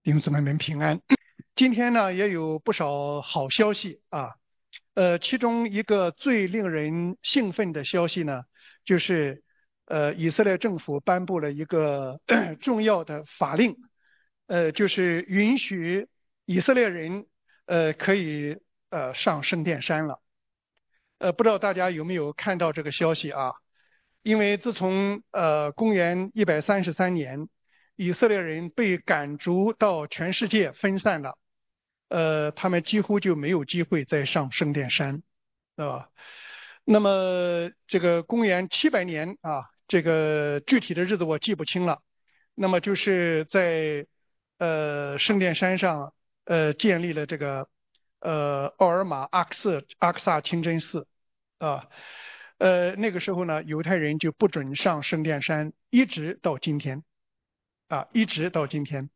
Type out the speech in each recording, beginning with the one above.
弟兄姊妹们平安。今天呢也有不少好消息啊，其中一个最令人兴奋的消息呢，就是以色列政府颁布了一个重要的法令，就是允许以色列人可以上圣殿山了。不知道大家有没有看到这个消息啊？因为自从公元133年，以色列人被赶逐到全世界分散了，他们几乎就没有机会再上圣殿山，啊。那么这个公元700年啊，这个具体的日子我记不清了。那么就是在圣殿山上建立了这个奥尔玛阿克萨清真寺啊。那个时候呢，犹太人就不准上圣殿山，一直到今天啊，一直到今天。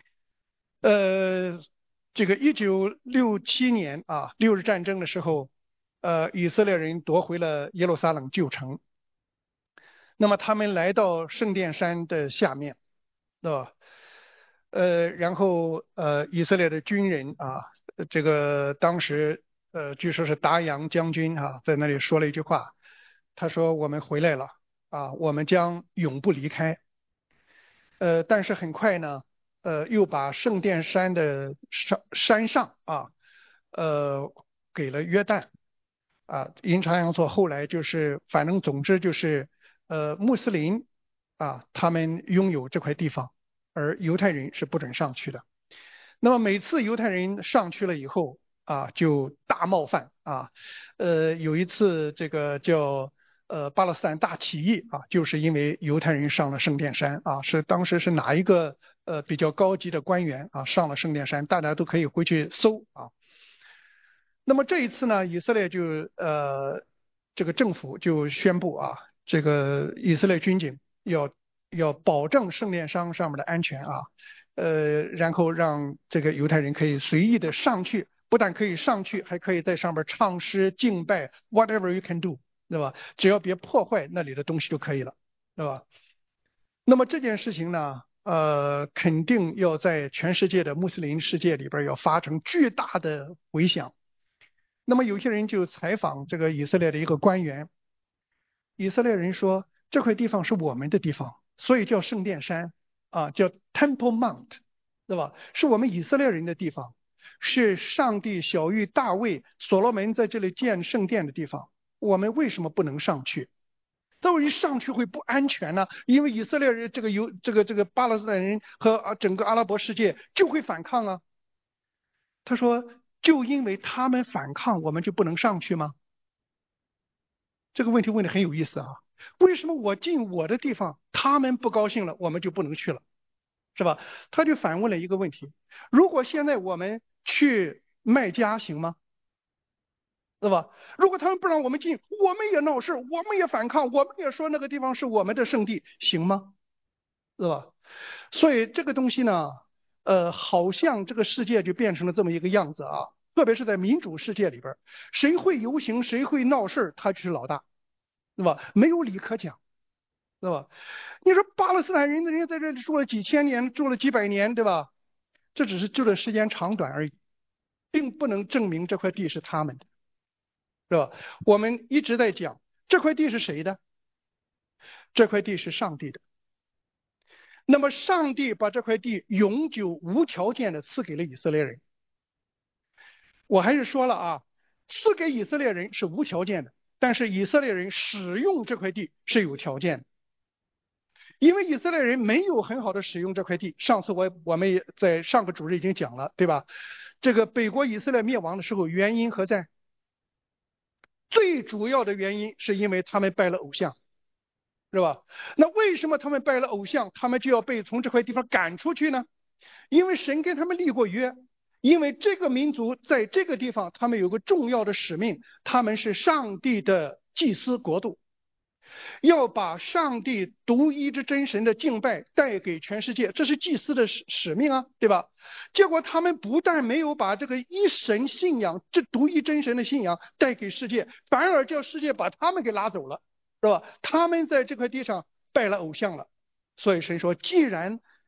这个1967年啊，六日战争的时候，以色列人夺回了耶路撒冷旧城。那么他们来到圣殿山的下面，对吧？然后以色列的军人啊，这个当时据说是达扬将军啊，在那里说了一句话，他说：“我们回来了啊，我们将永不离开。”但是很快呢，又把圣殿山的山上啊，呃，给了约旦啊，阴差阳错，后来就是反正总之就是穆斯林啊，他们拥有这块地方，而犹太人是不准上去的。那么每次犹太人上去了以后啊，就大冒犯啊。有一次这个叫巴勒斯坦大起义啊，就是因为犹太人上了圣殿山啊，是当时是哪一个比较高级的官员啊上了圣殿山，大家都可以回去搜啊。那么这一次呢，以色列就这个政府就宣布啊，这个以色列军警要保证圣殿山上面的安全啊，然后让这个犹太人可以随意的上去，不但可以上去，还可以在上面唱诗敬拜，whatever you can do，对吧？只要别破坏那里的东西就可以了，对吧？那么这件事情呢，肯定要在全世界的穆斯林世界里边要发生巨大的回响。那么有些人就采访这个以色列的一个官员，以色列人说这块地方是我们的地方，所以叫圣殿山啊，叫 Temple Mount，对吧？是我们以色列人的地方，是上帝晓谕大卫、所罗门在这里建圣殿的地方，我们为什么不能上去？他说一上去会不安全呢，因为以色列人这个巴勒斯坦人和整个阿拉伯世界就会反抗啊。他说就因为他们反抗，我们就不能上去吗？这个问题问的很有意思啊。为什么我进我的地方，他们不高兴了，我们就不能去了，是吧？他就反问了一个问题：如果现在我们去麦加行吗？对吧？如果他们不让我们进，我们也闹事，我们也反抗，我们也说那个地方是我们的圣地，行吗？对吧？所以这个东西呢，好像这个世界就变成了这么一个样子啊。特别是在民主世界里边，谁会游行，谁会闹事他就是老大，对吧？没有理可讲，对吧？你说巴勒斯坦人家在这里住了几千年，住了几百年，对吧？这只是住的时间长短而已，并不能证明这块地是他们的，是吧？我们一直在讲这块地是谁的？这块地是上帝的。那么上帝把这块地永久无条件的赐给了以色列人。我还是说了啊，赐给以色列人是无条件的，但是以色列人使用这块地是有条件的。因为以色列人没有很好的使用这块地，上次我们也在上个主日已经讲了，对吧？这个北国以色列灭亡的时候，原因何在？最主要的原因是因为他们拜了偶像，是吧？那为什么他们拜了偶像，他们就要被从这块地方赶出去呢？因为神跟他们立过约，因为这个民族在这个地方，他们有个重要的使命，他们是上帝的祭司国度。要把上帝独一之真神的敬拜带给全世界，这是祭司的使命啊，对吧？结果他们不但没有把这个一神信仰，这独一真神的信仰带给世界，反而叫世界把他们给拉走了，是吧？他们在这块地上拜了偶像了，所以神说，既然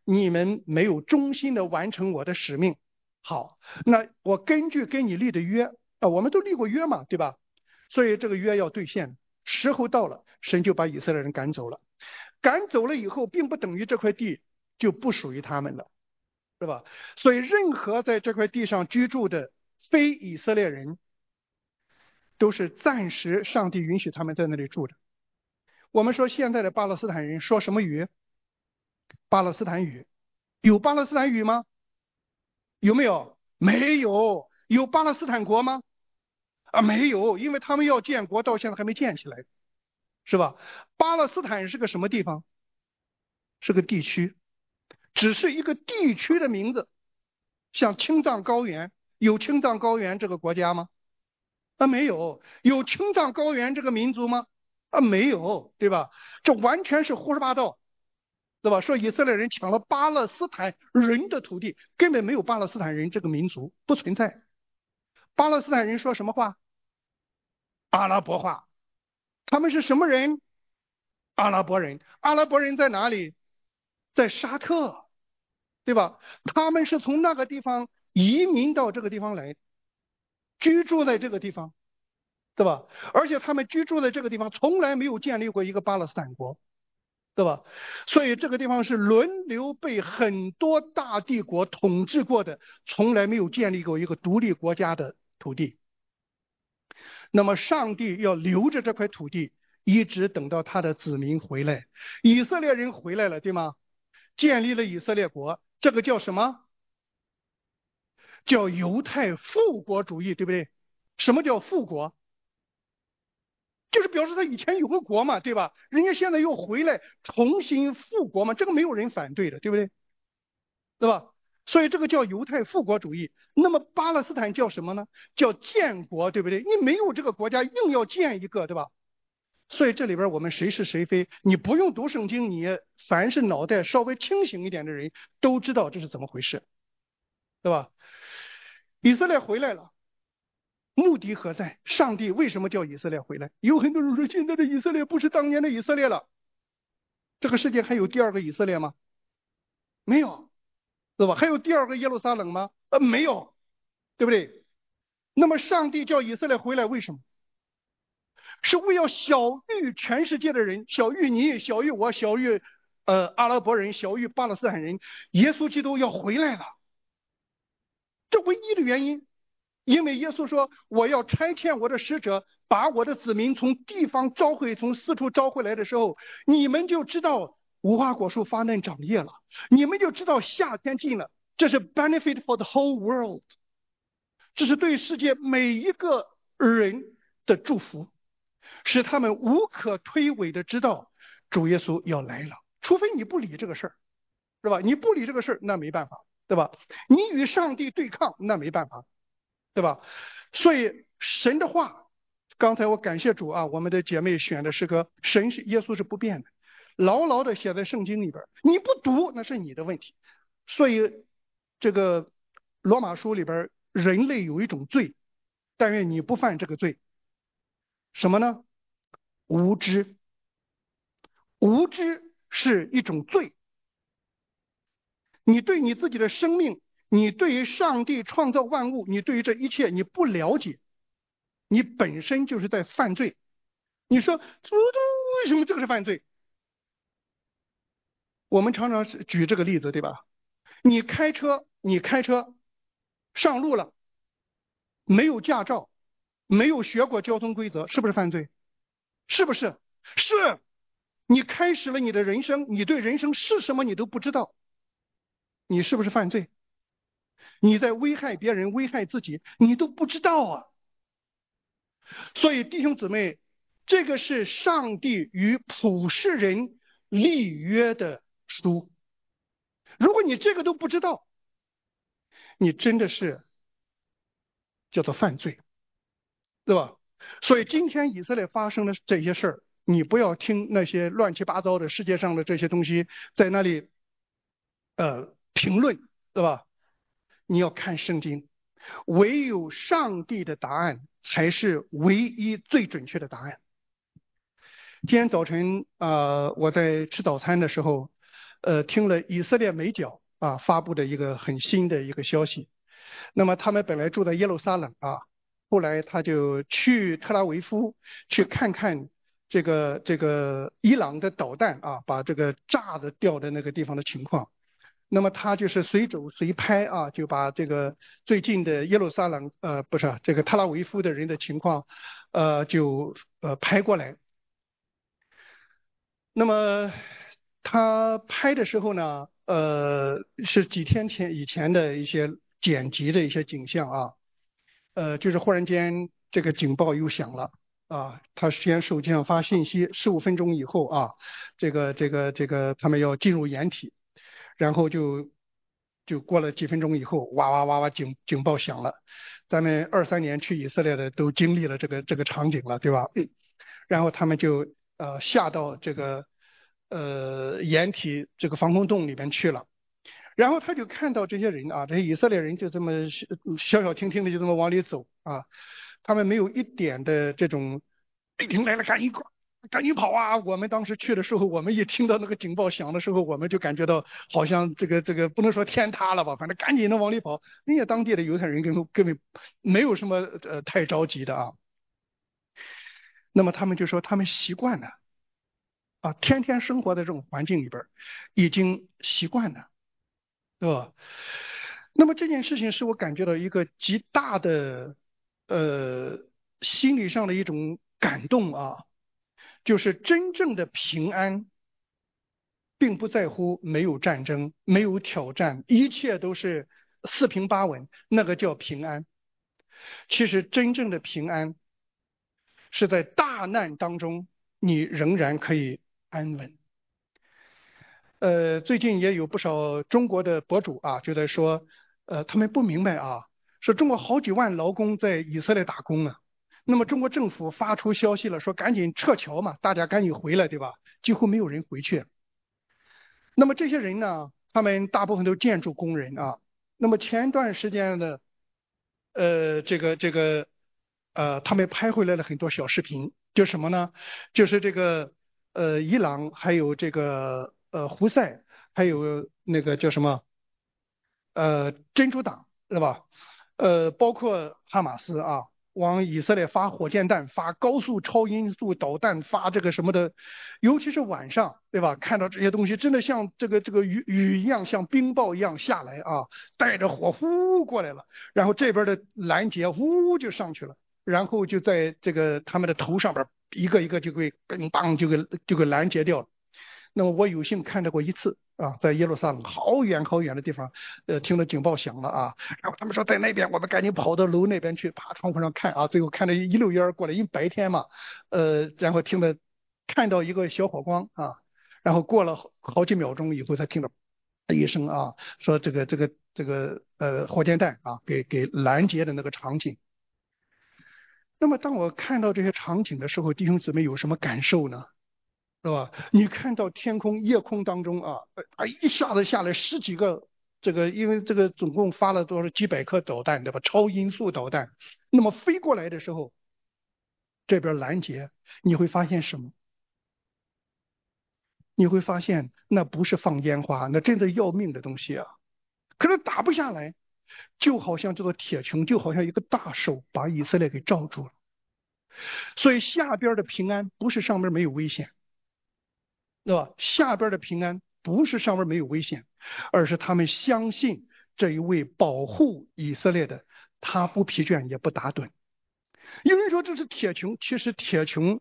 你们没有忠心的完成我的使命。好，那我根据跟你立的约啊，我们都立过约嘛，对吧？所以这个约要兑现，时候到了，神就把以色列人赶走了。赶走了以后，并不等于这块地就不属于他们了，是吧？所以任何在这块地上居住的非以色列人，都是暂时上帝允许他们在那里住的。我们说现在的巴勒斯坦人说什么语？巴勒斯坦语。有巴勒斯坦语吗？有没有？没有。有巴勒斯坦国吗？啊，没有，因为他们要建国，到现在还没建起来，是吧？巴勒斯坦是个什么地方？是个地区，只是一个地区的名字。像青藏高原，有青藏高原这个国家吗？啊，没有。有青藏高原这个民族吗？啊，没有，对吧？这完全是胡说八道，对吧？说以色列人抢了巴勒斯坦人的土地，根本没有巴勒斯坦人这个民族，不存在。巴勒斯坦人说什么话？阿拉伯话。他们是什么人？阿拉伯人。阿拉伯人在哪里？在沙特，对吧？他们是从那个地方移民到这个地方来，居住在这个地方，对吧？而且他们居住在这个地方，从来没有建立过一个巴勒斯坦国，对吧？所以这个地方是轮流被很多大帝国统治过的，从来没有建立过一个独立国家的土地。那么上帝要留着这块土地，一直等到他的子民回来。以色列人回来了，对吗？建立了以色列国，这个叫什么？叫犹太复国主义，对不对？什么叫复国？就是表示他以前有个国嘛，对吧？人家现在又回来重新复国嘛，这个没有人反对的，对不对？对吧？所以这个叫犹太复国主义。那么巴勒斯坦叫什么呢？叫建国，对不对？你没有这个国家，硬要建一个，对吧？所以这里边我们谁是谁非，你不用读圣经，你凡是脑袋稍微清醒一点的人都知道这是怎么回事，对吧？以色列回来了，目的何在？上帝为什么叫以色列回来？有很多人说，现在的以色列不是当年的以色列了。这个世界还有第二个以色列吗？没有，对吧？还有第二个耶路撒冷吗？没有，对不对？那么上帝叫以色列回来，为什么？是为要小于全世界的人，小于你，小于我，小于阿拉伯人，小于巴勒斯坦人。耶稣基督要回来了，这唯一的原因。因为耶稣说，我要差遣我的使者，把我的子民从地方召回，从四处召回来的时候，你们就知道无花果树发嫩长叶了，你们就知道夏天近了。这是 benefit for the whole world， 这是对世界每一个人的祝福，使他们无可推诿的知道主耶稣要来了。除非你不理这个事儿，是吧？你不理这个事儿，那没办法，对吧？你与上帝对抗，那没办法，对吧？所以神的话，刚才我感谢主啊，我们的姐妹选的诗歌，神是耶稣是不变的，牢牢的写在圣经里边。你不读那是你的问题。所以这个罗马书里边，人类有一种罪，但愿你不犯这个罪。什么呢？无知。无知是一种罪。你对你自己的生命，你对于上帝创造万物，你对于这一切你不了解，你本身就是在犯罪。你说为什么这个是犯罪？我们常常是举这个例子，对吧？你开车上路了，没有驾照，没有学过交通规则，是不是犯罪？是不是？是。你开始了你的人生，你对人生是什么你都不知道，你是不是犯罪？你在危害别人，危害自己，你都不知道啊！所以弟兄姊妹，这个是上帝与普世人立约的书。如果你这个都不知道，你真的是叫做犯罪，对吧？所以今天以色列发生的这些事儿，你不要听那些乱七八糟的世界上的这些东西在那里评论，对吧？你要看圣经，唯有上帝的答案才是唯一最准确的答案。今天早晨我在吃早餐的时候， 听了以色列美角啊发布的一个很新的一个消息。那么他们本来住在耶路撒冷啊，后来他就去特拉维夫去看看这个伊朗的导弹啊，把这个炸的掉的那个地方的情况。那么他就是随走随拍啊，就把这个最近的耶路撒冷不是这个特拉维夫的人的情况，就拍过来。那么他拍的时候呢，是几天以前的一些剪辑的一些景象啊，就是忽然间这个警报又响了啊，他先手机上发信息，15分钟以后啊，这个他们要进入掩体，然后就过了几分钟以后，哇哇哇哇警报响了，咱们23年去以色列的都经历了这个场景了，对吧？然后他们就下到这个掩体这个防空洞里面去了。然后他就看到这些人啊，这些以色列人就这么小小停停的就这么往里走啊，他们没有一点的这种雷霆来了赶紧跑啊！我们当时去的时候，我们一听到那个警报响的时候，我们就感觉到好像这个不能说天塌了吧，反正赶紧的往里跑。人家当地的犹太人根本没有什么太着急的啊。那么他们就说他们习惯了啊，天天生活在这种环境里边已经习惯了，对吧？那么这件事情使我感觉到一个极大的呃心理上的一种感动啊，就是真正的平安，并不在乎没有战争、没有挑战，一切都是四平八稳，那个叫平安。其实真正的平安是在大难当中，你仍然可以安稳。最近也有不少中国的博主啊，就在说，他们不明白啊，说中国好几万劳工在以色列打工呢，那么中国政府发出消息了，说赶紧撤侨嘛，大家赶紧回来，对吧？几乎没有人回去。那么这些人呢，他们大部分都是建筑工人啊。那么前段时间的，他们拍回来了很多小视频，就什么呢？就是这个伊朗还有这个胡塞，还有那个叫什么真主党是吧？包括哈马斯啊，往以色列发火箭弹、发高速超音速导弹、发这个什么的，尤其是晚上，对吧？看到这些东西，真的像这个雨一样，像冰雹一样下来啊，带着火呼过来了，然后这边的拦截呼就上去了，然后就在这个他们的头上边一个一个就给嘣当就给拦截掉了。那么我有幸看到过一次啊，在耶路撒冷好远好远的地方，听到警报响了啊，然后他们说在那边，我们赶紧跑到楼那边去，爬窗户上看啊，最后看到一溜烟儿过来，因为白天嘛，然后看到一个小火光啊，然后过了好几秒钟以后才听到一声啊，说这个火箭弹啊给拦截的那个场景。那么当我看到这些场景的时候，弟兄姊妹有什么感受呢？是吧？你看到天空夜空当中啊，一下子下来十几个这个，因为这个总共发了多少几百颗导弹，对吧？超音速导弹，那么飞过来的时候，这边拦截，你会发现什么？你会发现那不是放烟花，那真的要命的东西啊！可是打不下来，就好像这个铁穹，就好像一个大手把以色列给罩住了。所以下边的平安不是上面没有危险。对吧？下边的平安不是上面没有危险，而是他们相信这一位保护以色列的，他不疲倦也不打盹。有人说这是铁穹，其实铁穹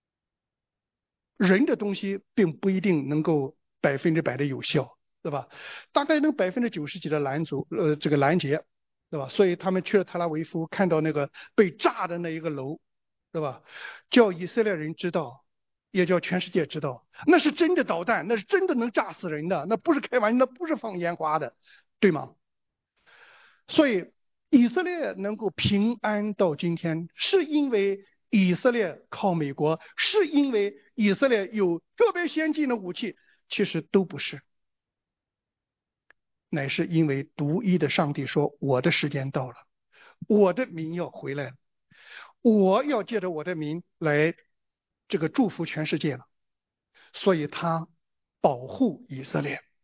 人的东西并不一定能够100%的有效，对吧？大概能90%几的这个拦截，对吧？所以他们去了特拉维夫，看到那个被炸的那一个楼，对吧？叫以色列人知道，也叫全世界知道，那是真的导弹，那是真的能炸死人的，那不是开玩笑，那不是放烟花的，对吗？所以以色列能够平安到今天，是因为以色列靠美国，是因为以色列有特别先进的武器，其实都不是，乃是因为独一的上帝说：“我的时间到了，我的民要回来了，我要借着我的民来这个祝福全世界了。”所以他保护以色列。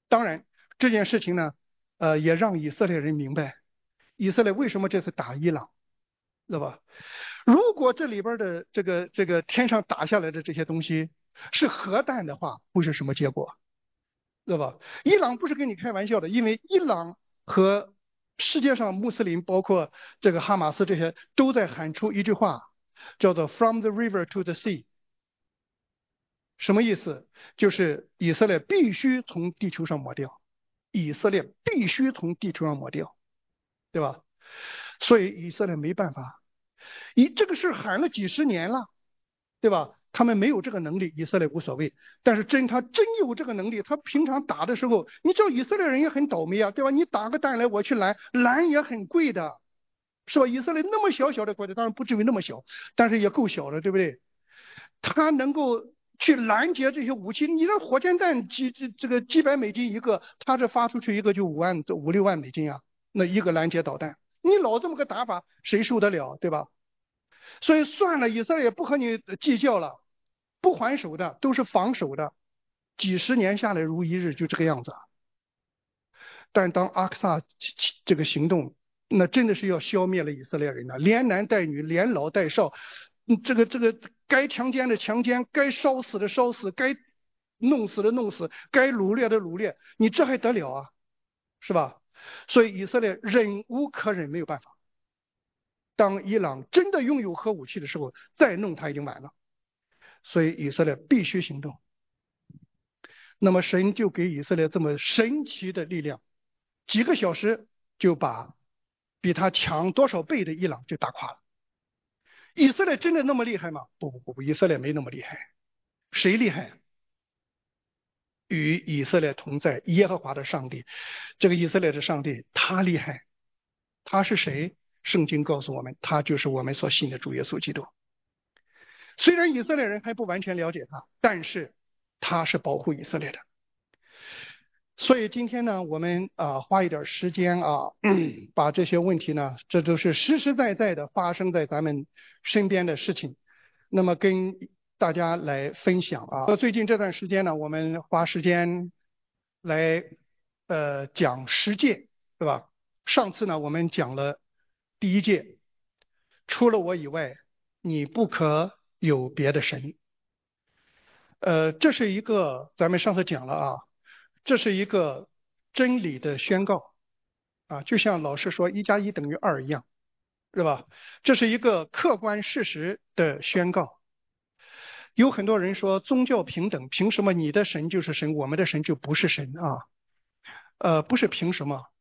当然这件事情呢，也让以色列人明白，以色列为什么这次打伊朗，知道吧？如果这里边的这个天上打下来的这些东西是核弹的话，会是什么结果？知道吧？伊朗不是跟你开玩笑的，因为伊朗和世界上穆斯林，包括这个哈马斯这些，都在喊出一句话，叫做 "From the river to the sea"，什么意思？就是以色列必须从地球上抹掉，以色列必须从地球上抹掉，对吧？所以以色列没办法，这个事喊了几十年了。对吧？他们没有这个能力，以色列无所谓。但是他真有这个能力，他平常打的时候，你知道以色列人也很倒霉啊，对吧？你打个弹来，我去拦也很贵的，是吧？以色列那么小的国家，当然不至于那么小，但是也够小的，对不对？他能够去拦截这些武器，你的火箭弹几百美金一个，他这发出去一个就5、6万美金啊，那一个拦截导弹，你老这么个打法，谁受得了，对吧？所以算了，以色列也不和你计较了，不还手的，都是防守的，几十年下来如一日，就这个样子。但当阿克萨这个行动，那真的是要消灭了以色列人的，连男带女，连老带少，这个该强奸的强奸，该烧死的烧死，该弄死的弄死，该掳掠的掳掠，你这还得了啊？是吧？所以以色列忍无可忍，没有办法。当伊朗真的拥有核武器的时候，再弄它已经晚了。所以以色列必须行动。那么神就给以色列这么神奇的力量，几个小时就把比他强多少倍的伊朗就打垮了。以色列真的那么厉害吗？不，以色列没那么厉害。谁厉害？与以色列同在耶和华的上帝，这个以色列的上帝他厉害。他是谁？圣经告诉我们，他就是我们所信的主耶稣基督。虽然以色列人还不完全了解他，但是他是保护以色列的。所以今天呢，我们花一点时间把这些问题呢，这都是实实在在的发生在咱们身边的事情，那么跟大家来分享啊。最近这段时间呢，我们花时间来讲十诫，对吧？上次呢，我们讲了第一诫，除了我以外，你不可有别的神。这是一个咱们上次讲了啊，这是一个真理的宣告啊，就像老师说1+1等于2一样，是吧？这是一个客观事实的宣告。有很多人说宗教平等，凭什么你的神就是神，我们的神就不是神啊？不是凭什么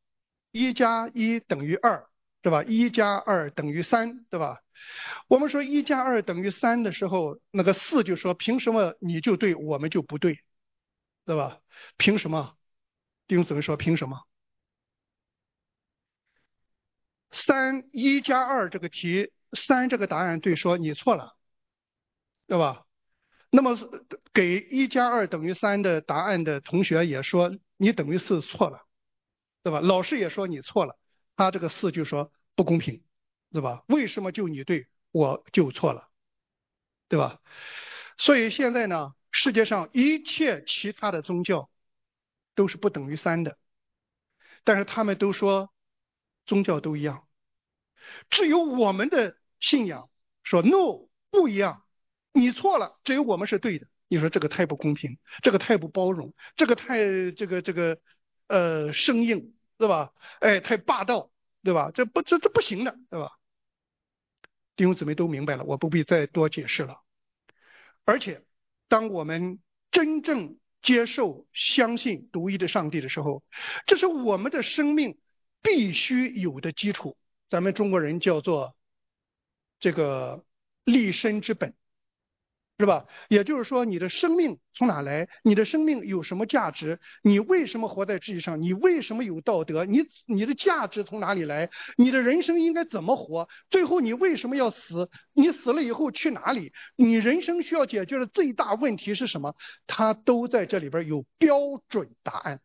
，1+1等于2，对吧？1+2等于3，对吧？我们说1+2等于3的时候，那个4就说凭什么你就对，我们就不对，对吧？凭什么？弟兄姊妹说凭什么？1+2这个题，3这个答案对，说你错了，对吧？那么给1+2等于3的答案的同学也说你等于4错了，对吧？老师也说你错了，他这个4就说不公平，对吧？为什么就你对，我就错了，对吧？所以现在呢，世界上一切其他的宗教都是不等于3的，但是他们都说宗教都一样，只有我们的信仰说 no 不一样，你错了，只有我们是对的。你说这个太不公平，这个太不包容，这个太这个生硬，对吧？哎，太霸道，对吧？这不行的，对吧？弟兄姊妹都明白了，我不必再多解释了。而且，当我们真正接受、相信独一的上帝的时候，这是我们的生命必须有的基础。咱们中国人叫做这个立身之本，是吧？也就是说，你的生命从哪来？你的生命有什么价值？你为什么活在世界上？你为什么有道德？你的价值从哪里来？你的人生应该怎么活？最后你为什么要死？你死了以后去哪里？你人生需要解决的最大问题是什么？它都在这里边有标准答案。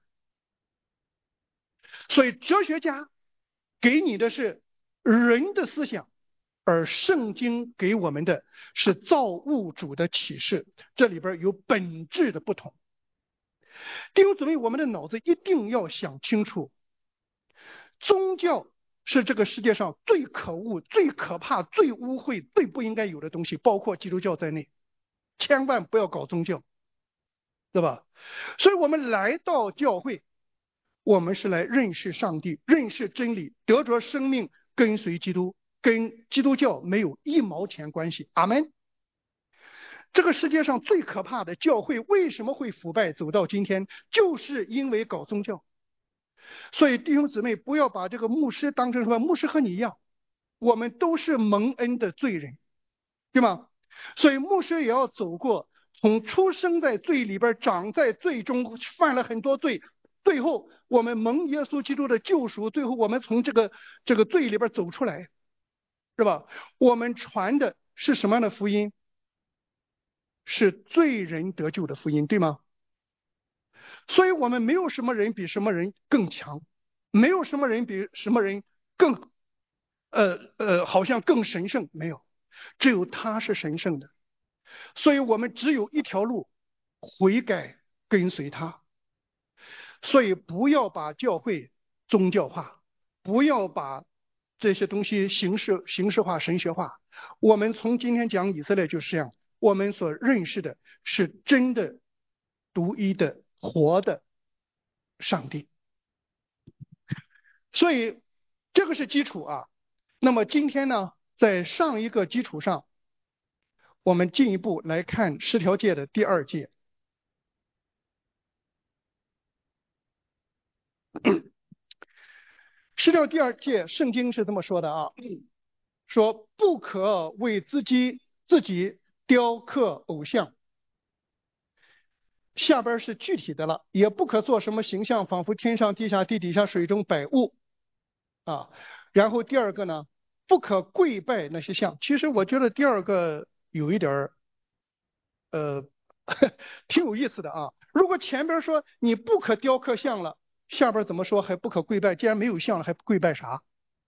所以哲学家给你的是人的思想，而圣经给我们的是造物主的启示，这里边有本质的不同。 弟兄姊妹，我们的脑子一定要想清楚，宗教是这个世界上最可恶、最可怕、最污秽、最不应该有的东西，包括基督教在内，千万不要搞宗教，对吧？所以我们来到教会，我们是来认识上帝、认识真理，得着生命，跟随基督，跟基督教没有一毛钱关系。阿门。这个世界上最可怕的教会为什么会腐败走到今天，就是因为搞宗教。所以弟兄姊妹，不要把这个牧师当成什么，牧师和你一样，我们都是蒙恩的罪人，对吗？所以牧师也要走过从出生在罪里边，长在罪中，犯了很多罪，最后我们蒙耶稣基督的救赎，最后我们从这个罪里边走出来，是吧？我们传的是什么样的福音？是罪人得救的福音，对吗？所以我们没有什么人比什么人更强，没有什么人比什么人更好像更神圣，没有，只有他是神圣的。所以我们只有一条路，悔改跟随他。所以不要把教会宗教化，不要把这些东西形式化、神学化。我们从今天讲以色列就是这样，我们所认识的是真的、独一的、活的上帝。所以这个是基础啊。那么今天呢，在上一个基础上，我们进一步来看十条诫的第二诫。十条第二诫，圣经是这么说的啊，说不可为自己雕刻偶像。下边是具体的了，也不可做什么形象，仿佛天上、地下、地底下、水中百物啊。然后第二个呢，不可跪拜那些像。其实我觉得第二个有一点呃挺有意思的啊。如果前边说你不可雕刻像了，下边怎么说还不可跪拜？既然没有像了，还跪拜啥？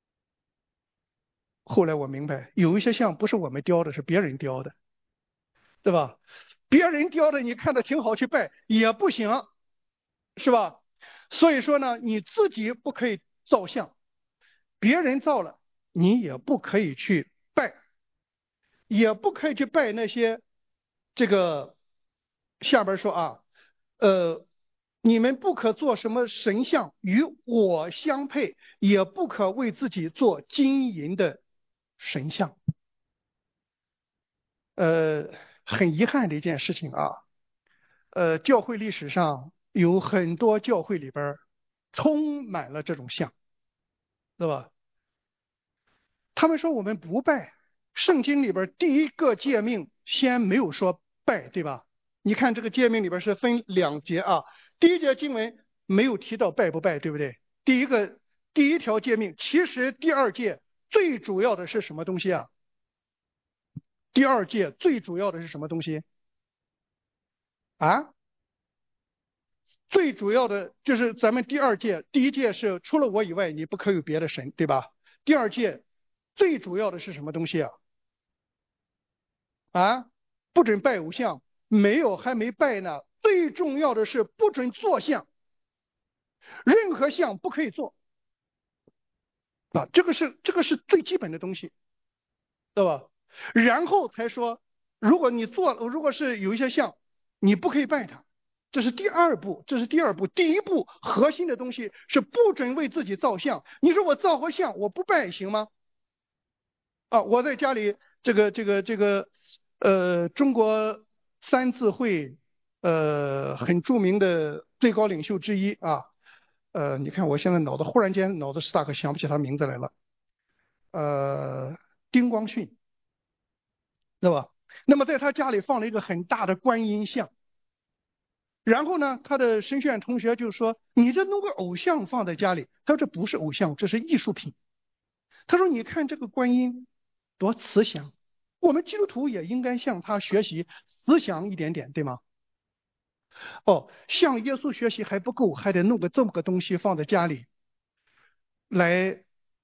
后来我明白，有一些像不是我们雕的，是别人雕的，对吧？别人雕的你看着挺好，去拜也不行，是吧？所以说呢，你自己不可以造像，别人造了，你也不可以去拜，也不可以去拜那些这个下边说啊，你们不可做什么神像与我相配，也不可为自己做金银的神像。呃，很遗憾的一件事情啊，教会历史上有很多教会里边充满了这种像，对吧？他们说我们不拜，圣经里边第一个诫命先没有说拜，对吧？你看这个诫命里边是分两节啊，第一节经文没有提到拜不拜，对不对？第一条诫命，其实第二诫最主要的是什么东西啊？第二诫最主要的是什么东西啊？最主要的就是咱们第二诫，第一诫是除了我以外，你不可有别的神，对吧？第二诫最主要的是什么东西啊？啊，不准拜偶像，没有，还没拜呢。最重要的是不准做像，任何像不可以做啊，这个是最基本的东西，对吧？然后才说，如果你做，如果是有一些像，你不可以拜它，这是第二步，这是第二步。第一步核心的东西是不准为自己造像。你说我造个像，我不拜行吗？啊，我在家里中国三自会很著名的最高领袖之一啊，你看我现在忽然间脑子 stuck 想不起他名字来了，丁光绪，对吧？那么在他家里放了一个很大的观音像，然后呢，他的神学院同学就说：“你这弄个偶像放在家里？”他说：“这不是偶像，这是艺术品。”他说：“你看这个观音多慈祥，我们基督徒也应该向他学习慈祥一点点，对吗？哦，向耶稣学习还不够，还得弄个这么个东西放在家里来，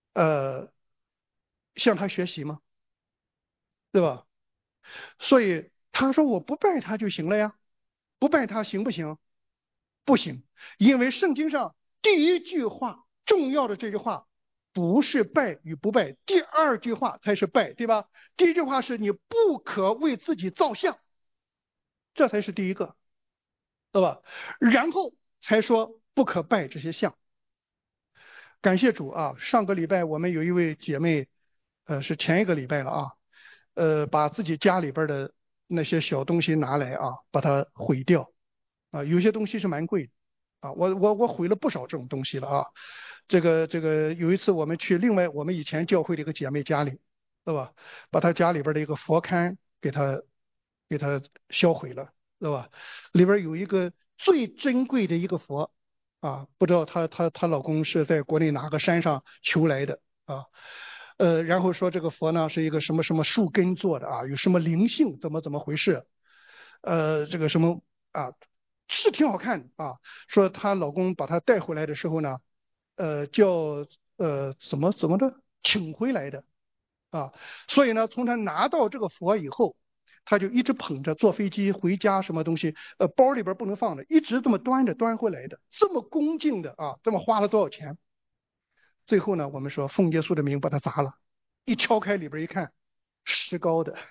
向他学习吗？对吧？所以他说我不拜他就行了呀，不拜他行不行？ 不行，因为圣经上第一句话重要的这句话不是拜与不拜，第二句话才是拜，对吧？第一句话是你不可为自己造像，这才是第一个，对吧？然后才说不可拜这些像。感谢主啊！上个礼拜我们有一位姐妹，是前一个礼拜了啊，把自己家里边的那些小东西拿来啊，把它毁掉啊，有些东西是蛮贵的啊，我毁了不少这种东西了啊。这个有一次我们去另外我们以前教会的一个姐妹家里，对吧？把她家里边的一个佛龛给她销毁了，对吧？里边有一个最珍贵的一个佛。啊，不知道她老公是在国内哪个山上求来的啊，然后说这个佛呢是一个什么什么树根做的啊，有什么灵性，怎么回事？这个什么啊，是挺好看的啊。说她老公把她带回来的时候呢，叫怎么的请回来的啊，所以呢，从她拿到这个佛以后。他就一直捧着，坐飞机回家什么东西，包里边不能放的，一直这么端着端回来的，这么恭敬的啊，这么花了多少钱？最后呢，我们说奉耶稣的名把它砸了，一敲开里边一看，石膏的，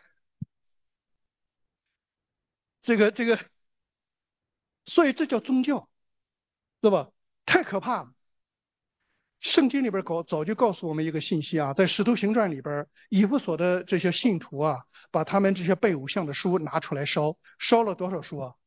这个，所以这叫宗教，对吧？太可怕了。圣经里边早就告诉我们一个信息啊，在使徒行传里边，以弗所的这些信徒啊，把他们这些拜偶像的书拿出来烧，烧了多少书啊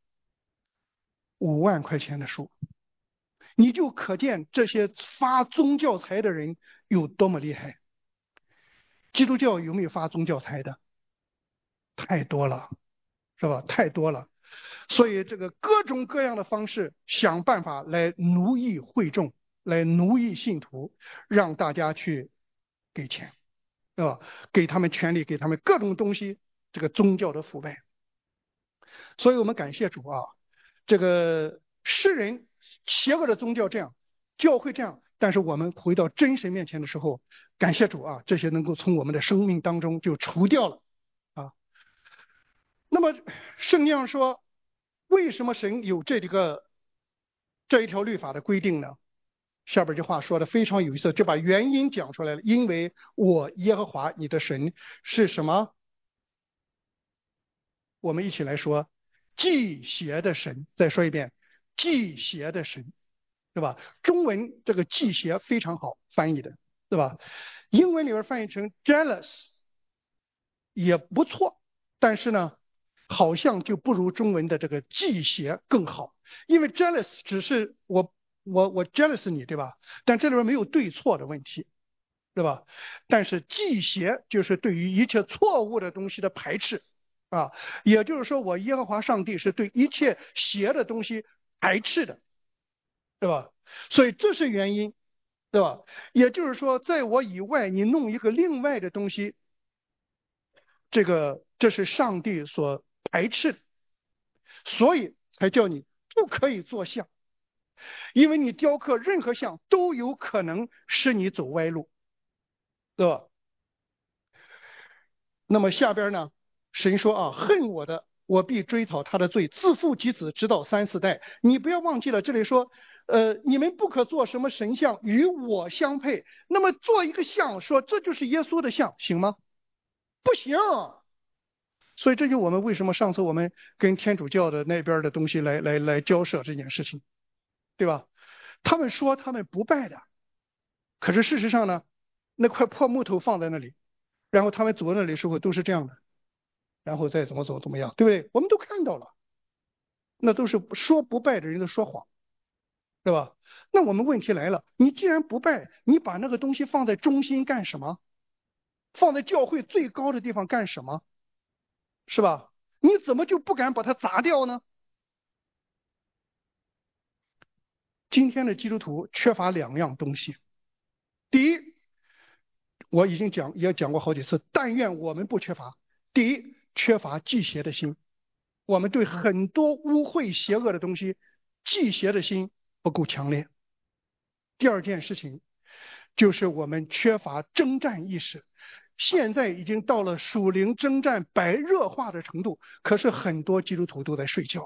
？5万块钱的书。你就可见这些发宗教财的人有多么厉害。基督教有没有发宗教财的？太多了，是吧？太多了。所以这个各种各样的方式，想办法来奴役会众，来奴役信徒，让大家去给钱，是吧？给他们权利，给他们各种东西，这个宗教的腐败。所以我们感谢主啊，这个世人邪恶的宗教这样，教会这样，但是我们回到真神面前的时候，感谢主啊，这些能够从我们的生命当中就除掉了啊。那么圣经上说，为什么神有这一条律法的规定呢？下边这话说的非常有意思，就把原因讲出来了。因为我耶和华你的神是什么？我们一起来说，祭邪的神。再说一遍，祭邪的神，对吧？中文这个祭邪非常好翻译的，对吧？英文里边翻译成 jealous 也不错，但是呢，好像就不如中文的这个祭邪更好，因为 jealous 只是我 jealous 你，对吧？但这里边没有对错的问题，对吧？但是忌邪就是对于一切错误的东西的排斥啊，也就是说，我耶和华上帝是对一切邪的东西排斥的，对吧？所以这是原因，对吧？也就是说，在我以外，你弄一个另外的东西，这是上帝所排斥的，所以才叫你不可以做像，因为你雕刻任何像都有可能使你走歪路，对吧？那么下边呢，神说啊，恨我的，我必追讨他的罪，自父及子，直到3、4代。你不要忘记了，这里说，你们不可做什么神像与我相配。那么做一个像，说这就是耶稣的像，行吗？不行。所以这就我们为什么上次我们跟天主教的那边的东西来交涉这件事情，对吧？他们说他们不拜的，可是事实上呢，那块破木头放在那里，然后他们走到那里的时候都是这样的。然后再怎么走怎么样，对不对？我们都看到了，那都是说不拜的人的说谎，对吧？那我们问题来了，你既然不拜，你把那个东西放在中心干什么？放在教会最高的地方干什么？是吧？你怎么就不敢把它砸掉呢？今天的基督徒缺乏2样东西，第一，我已经也讲过好几次，但愿我们不缺乏。第一，缺乏忌邪的心，我们对很多污秽邪恶的东西，忌邪的心不够强烈。第二件事情就是我们缺乏征战意识，现在已经到了属灵征战白热化的程度，可是很多基督徒都在睡觉，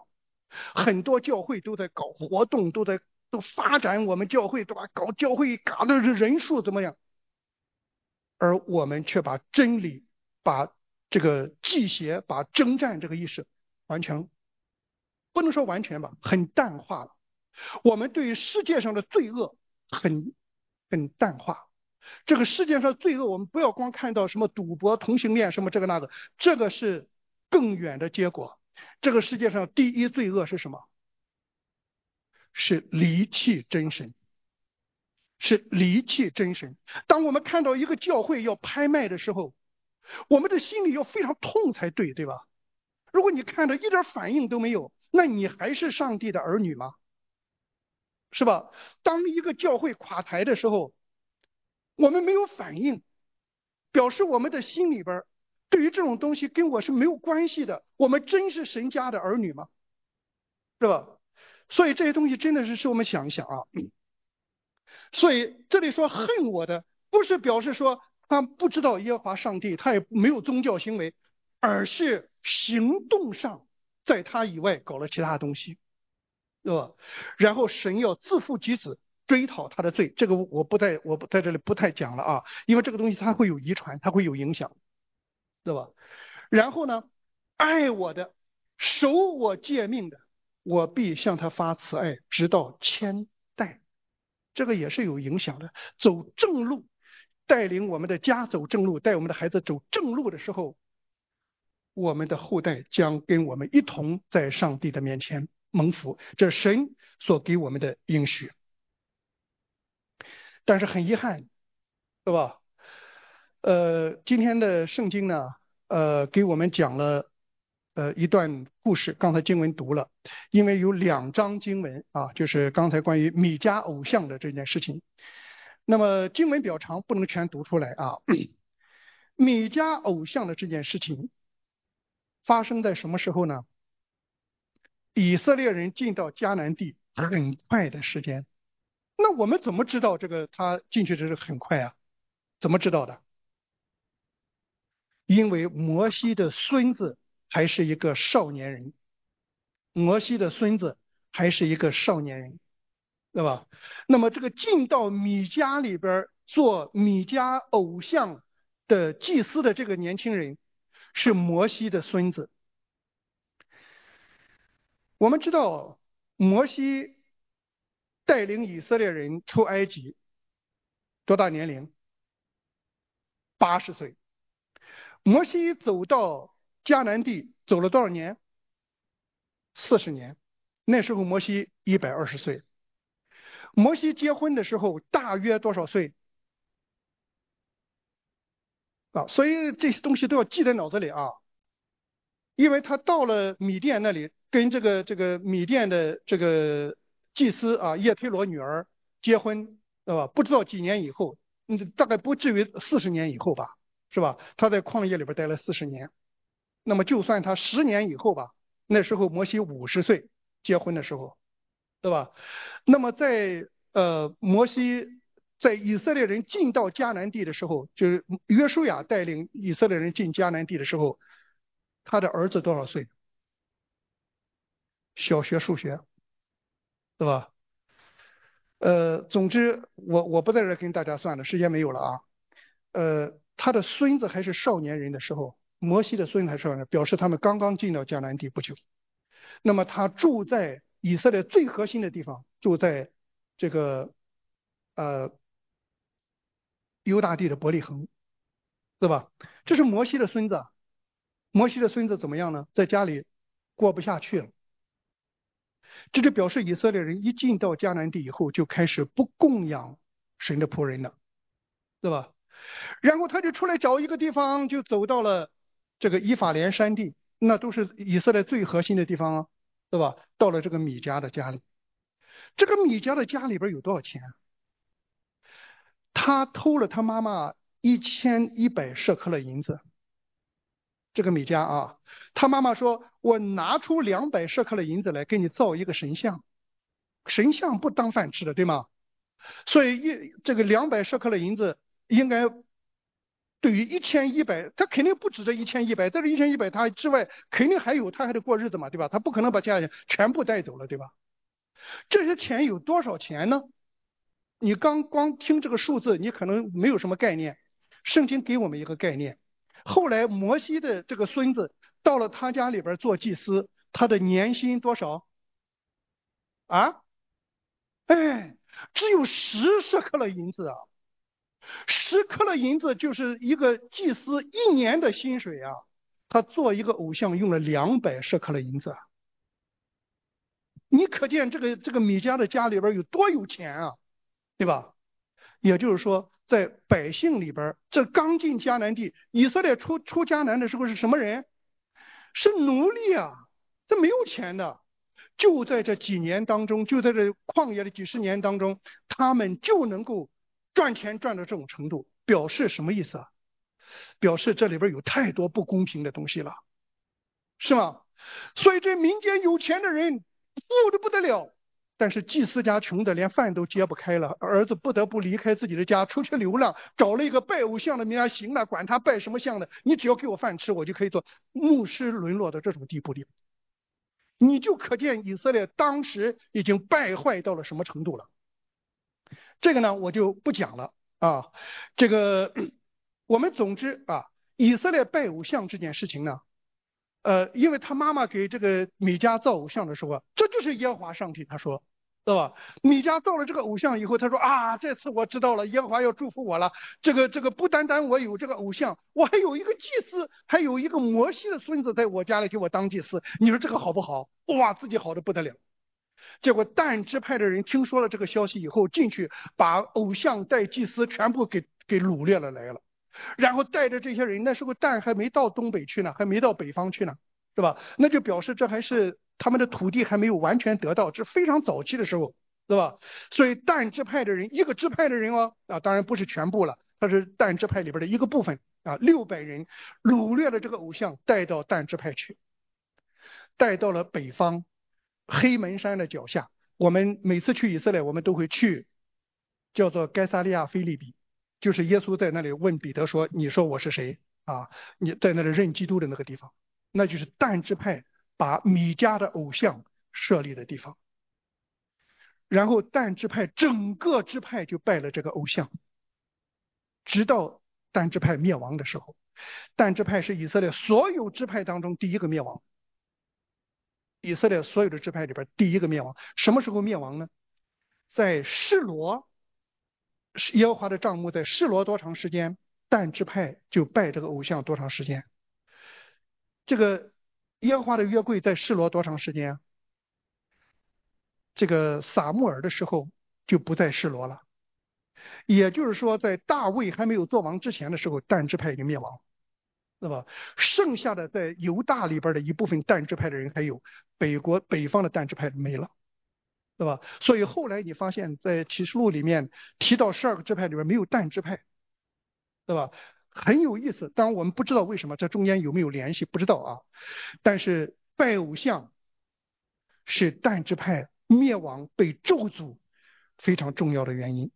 很多教会都在搞活动，都发展我们教会，对吧？搞教会搞的人数怎么样？而我们却把真理、把这个祭邪、把征战这个意识完全不能说完全吧，很淡化了。我们对于世界上的罪恶很淡化。这个世界上罪恶，我们不要光看到什么赌博、同性恋什么这个那个，这个是更远的结果。这个世界上第一罪恶是什么？是离弃真神，是离弃真神。当我们看到一个教会要拍卖的时候，我们的心里要非常痛才对，对吧？如果你看着一点反应都没有，那你还是上帝的儿女吗？是吧？当一个教会垮台的时候，我们没有反应，表示我们的心里边对于这种东西跟我是没有关系的。我们真是神家的儿女吗？是吧？所以这些东西真的是我们想一想啊。所以这里说恨我的，不是表示说他不知道耶和华上帝，他也没有宗教行为，而是行动上在他以外搞了其他东西，对吧？然后神要自负及子，追讨他的罪。这个我不在这里不太讲了啊，因为这个东西它会有遗传，它会有影响，对吧？然后呢，爱我的，守我诫命的，我必向他发慈爱，直到千代。这个也是有影响的。走正路，带领我们的家走正路，带我们的孩子走正路的时候，我们的后代将跟我们一同在上帝的面前蒙福，这是神所给我们的应许。但是很遗憾，对吧？今天的圣经呢，给我们讲了一段故事，刚才经文读了，因为有2章经文啊，就是刚才关于米迦偶像的这件事情。那么经文比较长，不能全读出来啊。米迦偶像的这件事情发生在什么时候呢？以色列人进到迦南地很快的时间。那我们怎么知道这个他进去的是很快啊？怎么知道的？因为摩西的孙子还是一个少年人，摩西的孙子还是一个少年人，对吧？那么这个进到米迦里边做米迦偶像的祭司的这个年轻人，是摩西的孙子。我们知道摩西带领以色列人出埃及，多大年龄？80岁。摩西走到迦南地走了多少年？40年。那时候摩西120岁。摩西结婚的时候大约多少岁？啊，所以这些东西都要记在脑子里啊。因为他到了米甸那里，跟这个米甸的这个祭司啊叶忒罗女儿结婚，对吧？不知道几年以后，大概不至于40年以后吧，是吧？他在旷野里边待了40年，那么就算他10年以后吧，那时候摩西50岁结婚的时候，对吧？那么在摩西在以色列人进到迦南地的时候，就是约书亚带领以色列人进迦南地的时候，他的儿子多少岁？小学数学，对吧？总之我不在这跟大家算了，时间没有了啊。他的孙子还是少年人的时候，摩西的孙子还是少年，表示他们刚刚进到迦南地不久。那么他住在以色列最核心的地方，住在这个呃犹大地的伯利恒，对吧？这是摩西的孙子。摩西的孙子怎么样呢？在家里过不下去了。这就表示以色列人一进到迦南地以后，就开始不供养神的仆人了，对吧？然后他就出来找一个地方，就走到了这个以法莲山地，那都是以色列最核心的地方啊，对吧？到了这个米迦的家里，这个米迦的家里边有多少钱？他偷了他妈妈1100舍克勒银子。这个米迦啊，他妈妈说：“我拿出200舍克勒银子来给你造一个神像，神像不当饭吃的，对吗？所以这个200舍克勒银子应该对于1100，他肯定不止这1100，在这1100他之外，肯定还有，他还得过日子嘛，对吧？他不可能把家人全部带走了，对吧？这些钱有多少钱呢？你光听这个数字，你可能没有什么概念。圣经给我们一个概念。后来摩西的这个孙子到了他家里边做祭司，他的年薪多少啊？哎，只有10舍客勒银子啊！10克勒银子就是一个祭司1年的薪水啊！他做一个偶像用了200舍客勒银子啊！你可见这个米迦的家里边有多有钱啊，对吧？也就是说，在百姓里边，这刚进迦南地，以色列出迦南的时候是什么人？是奴隶啊，这没有钱的。就在这几年当中，就在这旷野的几十年当中，他们就能够赚钱赚到这种程度，表示什么意思啊？表示这里边有太多不公平的东西了，是吗？所以这民间有钱的人富的不得了，但是祭司家穷的连饭都揭不开了，儿子不得不离开自己的家出去流浪，找了一个拜偶像的名啊，行了，管他拜什么像的，你只要给我饭吃，我就可以做。牧师沦落到这种地步里，你就可见以色列当时已经败坏到了什么程度了。这个呢，我就不讲了啊。这个我们总之啊，以色列拜偶像这件事情呢，因为他妈妈给这个米迦造偶像的时候啊，这就是耶和华上帝，他说，对吧？米迦造了这个偶像以后，他说啊，这次我知道了，耶和华要祝福我了。这个不单单我有这个偶像，我还有一个祭司，还有一个摩西的孙子在我家里给我当祭司。你说这个好不好？哇，自己好的不得了。结果但支派的人听说了这个消息以后，进去把偶像带祭司全部给掳掠了来了。然后带着这些人，那时候但还没到东北去呢，还没到北方去呢，是吧？那就表示这还是他们的土地还没有完全得到，这非常早期的时候，对吧？所以但支派的人，一个支派的人哦，啊，当然不是全部了，他是但支派里边的一个部分啊，600人掳掠了这个偶像，带到但支派去，带到了北方黑门山的脚下。我们每次去以色列，我们都会去叫做该撒利亚腓利比，就是耶稣在那里问彼得说：“你说我是谁？”啊，你在那里认基督的那个地方，那就是但支派把米迦的偶像设立的地方。然后但支派整个支派就拜了这个偶像，直到但支派灭亡的时候。但支派是以色列所有支派当中第一个灭亡，以色列所有的支派里边第一个灭亡。什么时候灭亡呢？在示罗，耶和华的帐幕在示罗多长时间，但支派就拜这个偶像多长时间。这个耶和华的约柜在示罗多长时间？这个撒母耳的时候就不在示罗了。也就是说，在大卫还没有做王之前的时候，但支派已经灭亡，对吧？剩下的在犹大里边的一部分但支派的人还有，北方的但支派没了，对吧？所以后来你发现，在启示录里面提到12个支派里边没有但支派，对吧？很有意思。当然我们不知道为什么，这中间有没有联系，不知道啊。但是拜偶像是但支派灭亡被咒诅非常重要的原因。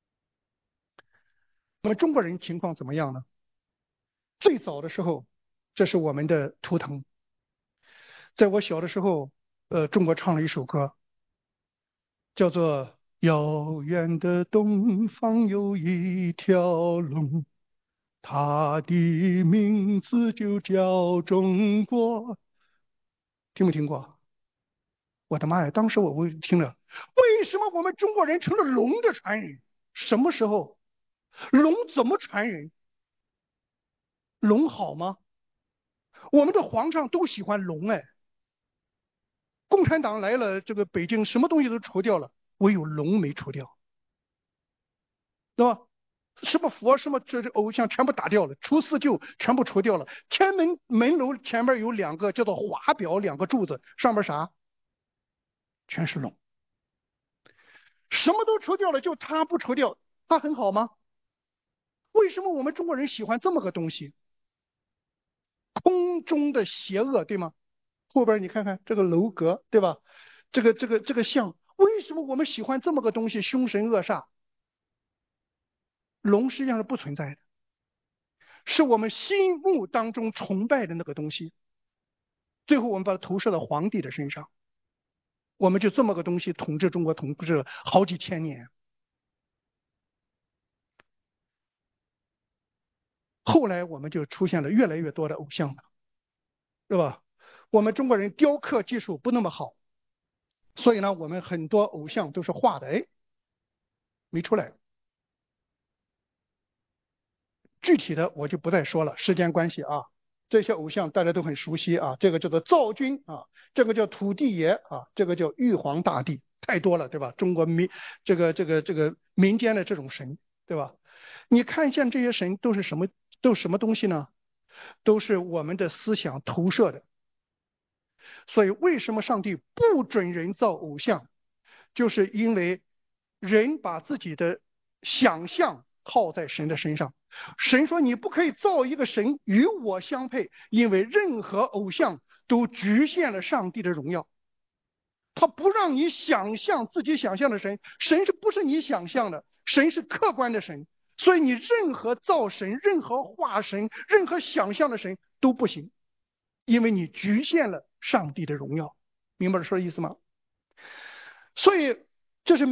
那么中国人情况怎么样呢？最早的时候，这是我们的图腾。在我小的时候，中国唱了一首歌，叫做遥远的东方有一条龙，它的名字就叫中国。听没听过？我的妈呀！当时我听了，为什么我们中国人成了龙的传人？什么时候？龙怎么传人？龙好吗？我们的皇上都喜欢龙哎。共产党来了，这个北京什么东西都除掉了，唯有龙没除掉，对吧？什么佛什么这偶像全部打掉了，除四旧全部除掉了。天门门楼前面有两个叫做华表两个柱子，上面啥？全是龙。什么都除掉了，就它不除掉，它很好吗？为什么我们中国人喜欢这么个东西？空中的邪恶，对吗？后边你看看这个楼阁，对吧？这个像，为什么我们喜欢这么个东西？凶神恶煞，龙实际上是不存在的。 是我们心目当中崇拜的那个东西，最后我们把它投射到皇帝的身上，我们就这么个东西统治中国，统治了好几千年。后来我们就出现了越来越多的偶像了，是吧？我们中国人雕刻技术不那么好，所以呢，我们很多偶像都是画的，哎，没出来。具体的我就不再说了，时间关系啊。这些偶像大家都很熟悉啊，这个叫做灶君啊，这个叫土地爷啊，这个叫玉皇大帝，太多了，对吧？中国这个民间的这种神，对吧？你看见这些神都是什么？都是什么东西呢？都是我们的思想投射的。所以为什么上帝不准人造偶像？就是因为人把自己的想象套在神的身上。神说你不可以造一个神与我相配，因为任何偶像都局限了上帝的荣耀。他不让你想象自己想象的神，神是不是你想象的？神是客观的神，所以你任何造神、任何化神、任何想象的神都不行，因为你局限了上帝的荣耀。明白了说的意思吗？所以这是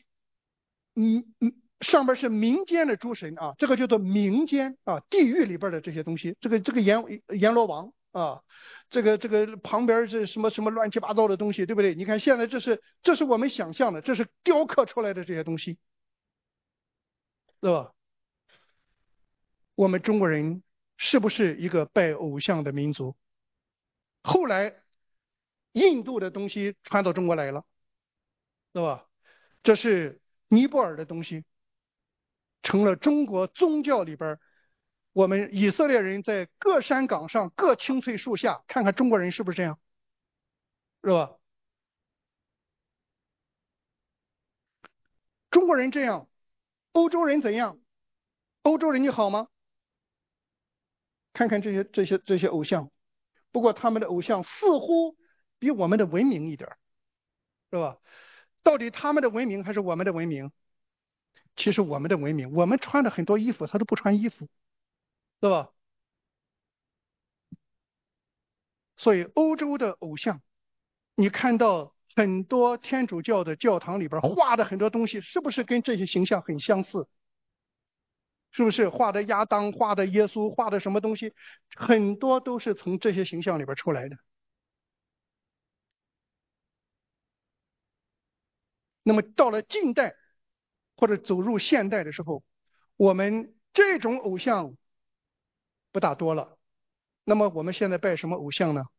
上边是民间的诸神啊，这个叫做民间啊，地狱里边的这些东西，这个阎罗王啊，这个旁边是什么什么乱七八糟的东西，对不对？你看现在这是我们想象的，这是雕刻出来的这些东西，对吧？我们中国人是不是一个拜偶像的民族？后来印度的东西传到中国来了，对吧？这是尼泊尔的东西，成了中国宗教里边我们以色列人在各山岗上、各青翠树下，看看中国人是不是这样，是吧？中国人这样，欧洲人怎样？欧洲人你好吗？看看这些偶像，不过他们的偶像似乎比我们的文明一点，是吧？到底他们的文明还是我们的文明？其实我们的文明，我们穿的很多衣服，他都不穿衣服，是吧？所以欧洲的偶像，你看到很多天主教的教堂里边画的很多东西，是不是跟这些形象很相似？是不是画的亚当、画的耶稣、画的什么东西，很多都是从这些形象里边出来的。那么到了近代或者走入现代的时候，我们这种偶像不大多了。那么我们现在拜什么偶像呢？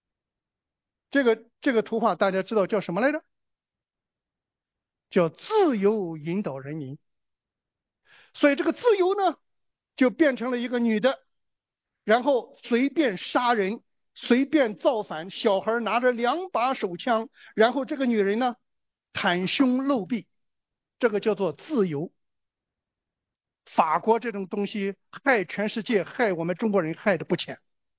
这个图画大家知道叫什么来着？叫自由引导人民。所以这个自由呢，就变成了一个女的，然后随便杀人，随便造反，小孩拿着2把手枪，然后这个女人呢，袒胸露臂，这个叫做自由。法国这种东西害全世界，害我们中国人害的不浅。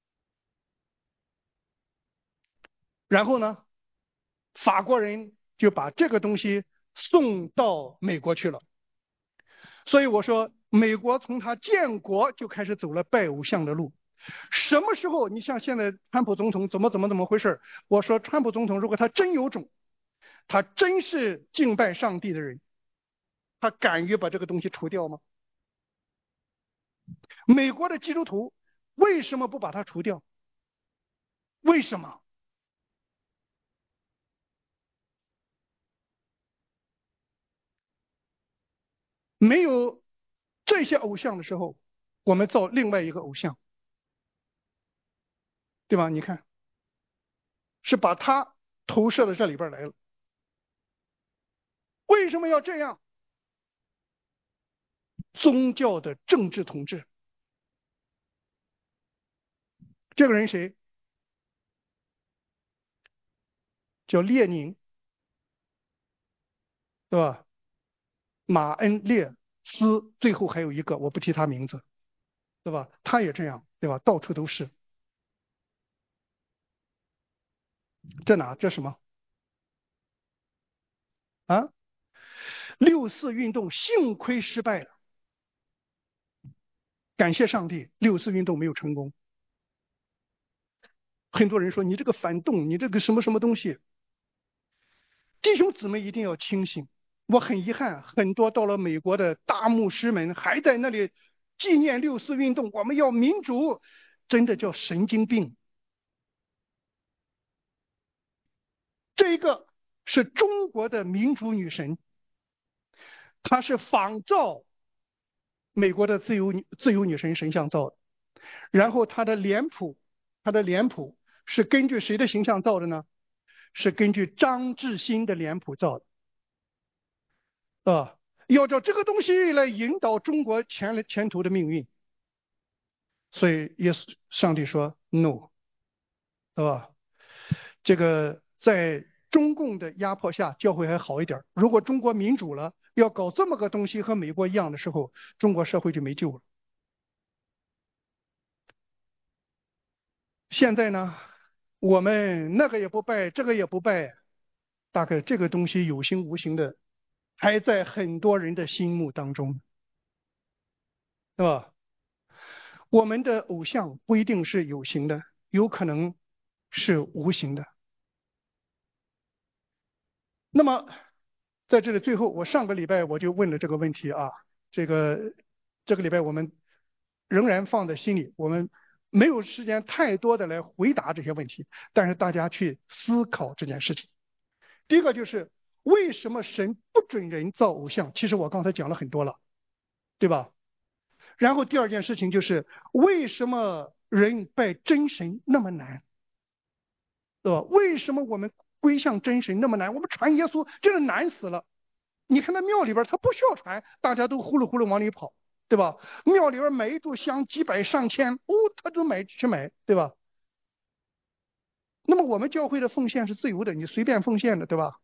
然后呢，法国人就把这个东西送到美国去了。所以我说，美国从他建国就开始走了拜偶像的路。什么时候？你像现在川普总统怎么回事？我说，川普总统如果他真有种，他真是敬拜上帝的人，他敢于把这个东西除掉吗？美国的基督徒为什么不把它除掉？为什么？没有这些偶像的时候，我们造另外一个偶像，对吧？你看，是把它投射到这里边来了。为什么要这样？宗教的政治统治。这个人谁？叫列宁，对吧？马恩列斯，最后还有一个我不提他名字，对吧？他也这样，对吧？到处都是。这哪？这什么啊？六四运动幸亏失败了， 感谢上帝，6·4运动没有成功。很多人说你这个反动，你这个什么什么东西。弟兄姊妹一定要清醒。我很遗憾，很多到了美国的大牧师们还在那里纪念6·4运动，我们要民主，真的叫神经病。这一个是中国的民主女神，她是仿照美国的自由女神神像造的，然后她的脸谱是根据谁的形象造的呢？是根据张志新的脸谱造的。要照这个东西来引导中国前途的命运。所以上帝说 no， 对吧？这个在中共的压迫下，教会还好一点。如果中国民主了，要搞这么个东西和美国一样的时候，中国社会就没救了。现在呢，我们那个也不拜，这个也不拜，大概这个东西有形无形的，还在很多人的心目当中，对吧？我们的偶像不一定是有形的，有可能是无形的。那么，在这里最后，我上个礼拜我就问了这个问题啊，这个礼拜我们仍然放在心里，我们没有时间太多的来回答这些问题，但是大家去思考这件事情。第一个就是为什么神不准人造偶像？其实我刚才讲了很多了，对吧？然后第二件事情就是为什么人拜真神那么难，对吧？为什么我们归向真神那么难？我们传耶稣真的难死了。你看那庙里边，他不需要传，大家都呼噜呼噜往里跑，对吧？庙里边买一炷香几百上千，他都去买，对吧？那么我们教会的奉献是自由的，你随便奉献的，对吧？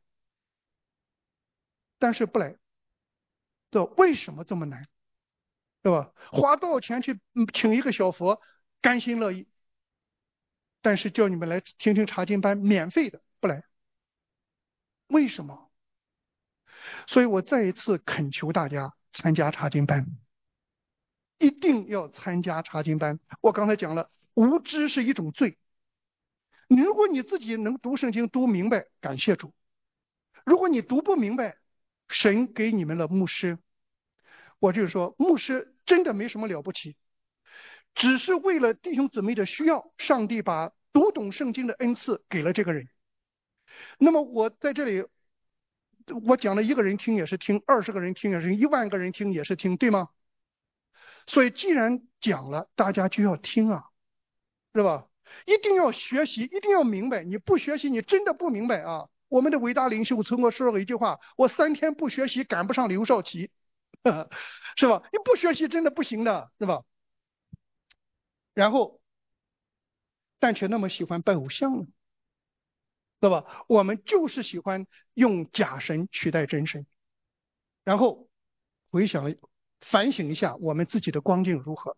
但是不来，对吧？为什么这么难，对吧？花多少钱去请一个小佛，甘心乐意，但是叫你们来听听查经班，免费的不来，为什么？所以我再一次恳求大家参加查经班，一定要参加查经班。我刚才讲了，无知是一种罪。如果你自己能读圣经读明白，感谢主；如果你读不明白，神给你们了牧师。我就说，牧师真的没什么了不起，只是为了弟兄姊妹的需要，上帝把读懂圣经的恩赐给了这个人。那么我在这里，我讲了1个人听也是听，20个人听也是10000个人听也是听，对吗？所以既然讲了，大家就要听啊，是吧？一定要学习，一定要明白。你不学习，你真的不明白啊！我们的伟大领袖曾经说过一句话：“我3天不学习，赶不上刘少奇。”是吧？你不学习真的不行的，是吧？然后，但却那么喜欢拜偶像呢，对吧？我们就是喜欢用假神取代真神。然后回想、反省一下我们自己的光景如何。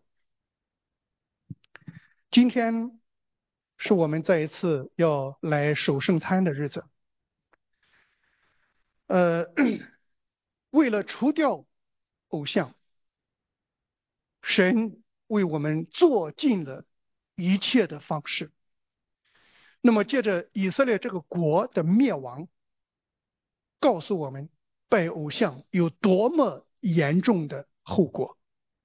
今天是我们再一次要来守圣餐的日子。为了除掉偶像，神为我们做尽了一切的方式。那么，借着以色列这个国的灭亡，告诉我们拜偶像有多么严重的后果。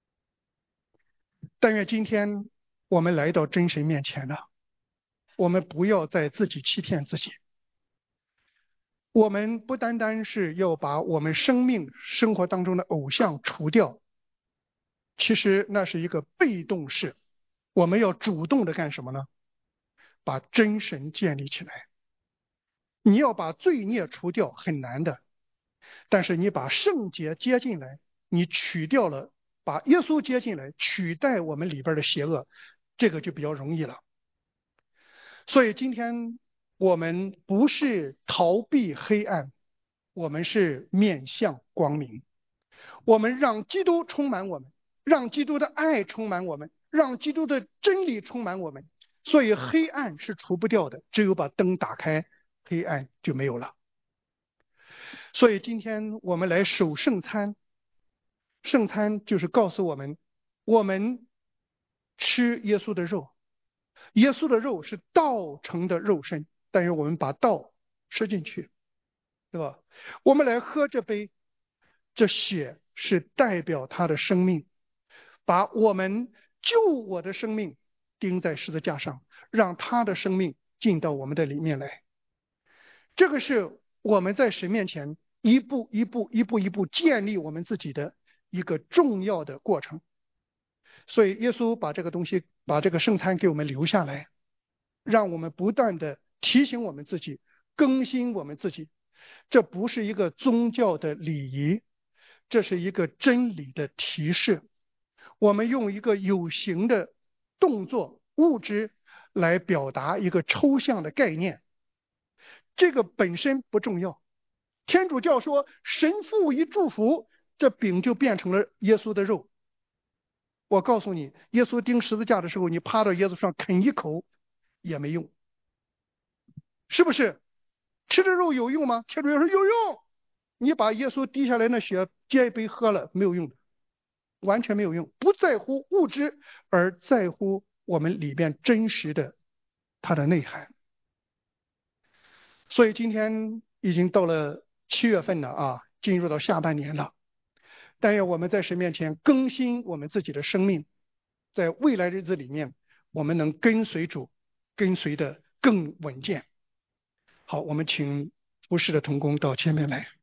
但愿今天我们来到真神面前了，我们不要再自己欺骗自己。我们不单单是要把我们生活当中的偶像除掉，其实那是一个被动式。我们要主动的干什么呢？把真神建立起来。你要把罪孽除掉很难的，但是你把圣洁接进来，你取掉了，把耶稣接进来，取代我们里边的邪恶，这个就比较容易了。所以今天我们不是逃避黑暗，我们是面向光明。我们让基督充满我们，让基督的爱充满我们，让基督的真理充满我们。所以黑暗是除不掉的，只有把灯打开，黑暗就没有了。所以今天我们来守圣餐，圣餐就是告诉我们， 我们吃耶稣的肉，耶稣的肉是道成的肉身，但是我们把道吃进去，对吧？我们来喝这杯，这血是代表他的生命，把我们救我的生命钉在十字架上，让他的生命进到我们的里面来。这个是我们在神面前一步一步建立我们自己的一个重要的过程。所以耶稣把这个东西，把这个圣餐给我们留下来，让我们不断的提醒我们自己，更新我们自己。这不是一个宗教的礼仪，这是一个真理的提示。我们用一个有形的动作物质来表达一个抽象的概念，这个本身不重要。天主教说神父一祝福，这饼就变成了耶稣的肉。我告诉你，耶稣钉十字架的时候，你趴到耶稣上啃一口也没用，是不是？吃这肉有用吗？天主教说有用。你把耶稣滴下来那血接一杯喝了，没有用的，完全没有用。不在乎物质，而在乎我们里边真实的它的内涵。所以今天已经到了7月份了啊，进入到下半年了。但愿我们在神面前更新我们自己的生命，在未来日子里面，我们能跟随主，跟随的更稳健。好，我们请服侍的同工到前面来。